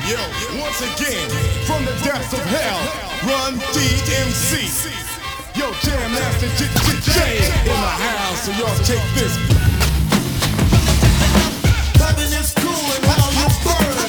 Yo, once again, from the depths of hell, Run DMC. Yo, Jam Master J in the house, so y'all take this. Heaven is cool and how you burn.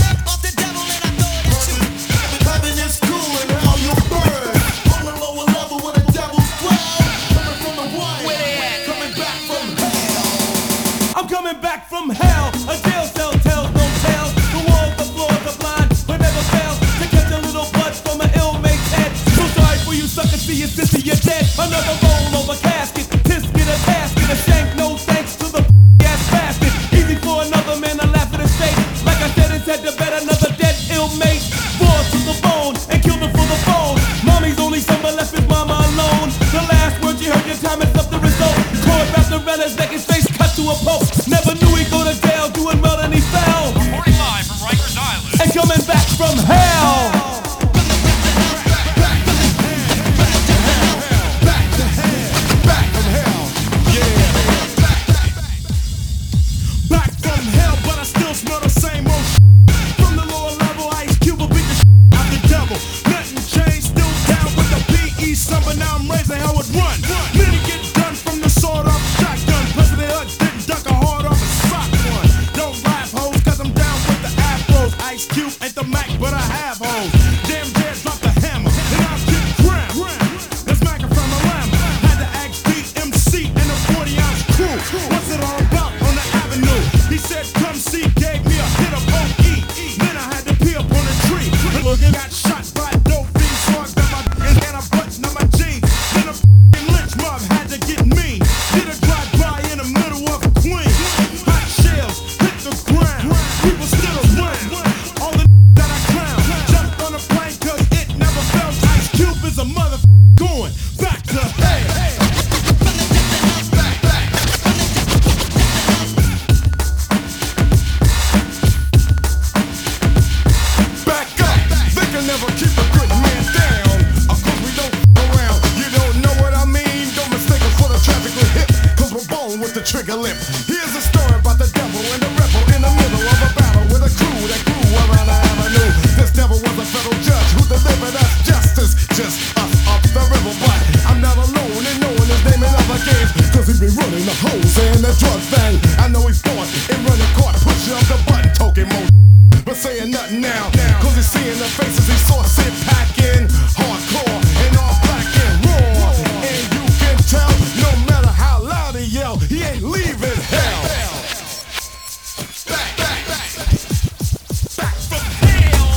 Heaven is cool and how you burn. On the lower level with a devil's growl. Coming from the wire, where they at? Coming back from hell. I'm coming back from hell. A jail cell tells no tales. The walls, the floors, the blind, but never fails to catch a little blood from an ill mate's head. So sorry for you suckers, see your sister, you're dead. Another roll over casket, tisket a casket, a shank, no thanks to the ass bastard. Easy for another man to laugh at his face. Like I said, it's head to bed, another dead ill mate. Raw to the bone and killed him for the phone. Mommy's only son but left his mama alone. The last word you heard, your time is up the result. Cord wrapped around his neck, his face cut to a pulp. Never knew he'd go to jail, doing well and he fell. Reporting live from Rikers Island. And coming back from hell. Trigger lip. Here's a story about the devil and the rebel in the middle of a battle with a crew that grew around the avenue. This devil was a federal judge who delivered us justice, just us up the river. But I'm not alone in knowing his name in other games, cause he be running the hoes and the drug thing. I know he's fought in running court, pushing up the button, token mo, but saying nothing now, cause he's seeing the faces he saw sit packing, hardcore and all black and raw. And you can tell, no matter how loud he yell, he ain't leaving hell. Back from hell.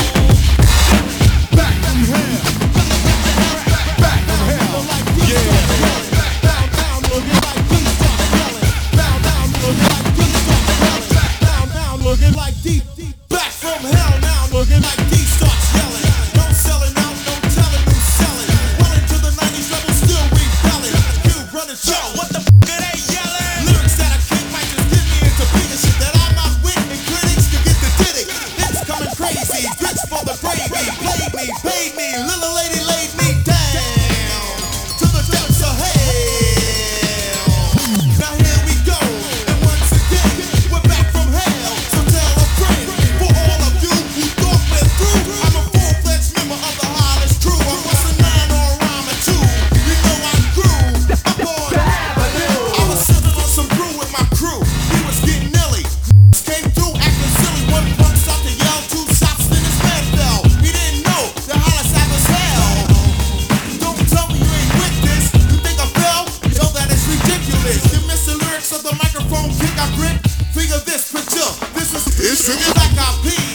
Back from hell. Back from hell. Yeah. Down, looking like we start yelling. Down, looking like we start yelling. Down, looking like deep. Back from hell now, looking like D starts yelling. No selling out, no telling who's selling. Running to the 90s level, still rebelling. You run a show, what the f*** are they yelling? Lyrics that I kick might just get me into bigger shit that I'm not with, and critics can get the did it. It's coming crazy, rich for the gravy. Played me, paid me, little lady laid me down to the depths of hell. Now here we go, and once again, we're back from hell. So tell a friend, for all of you who thought we're through, I'm a full-fledged member of the hottest crew. I was a 9 or a rhyme or 2, you know I grew aboard the avenue. I was sipping on some brew with my crew, we was getting illy. Came through acting silly, one punk stopped to yell, 2 shots, then his man fell. He didn't know the holler sack was hell. Don't tell me you ain't with this, you think I fell? Yo, that is ridiculous. You miss the lyrics of the microphone kick I grip. Figure this picture, this is it's trigger like I pee.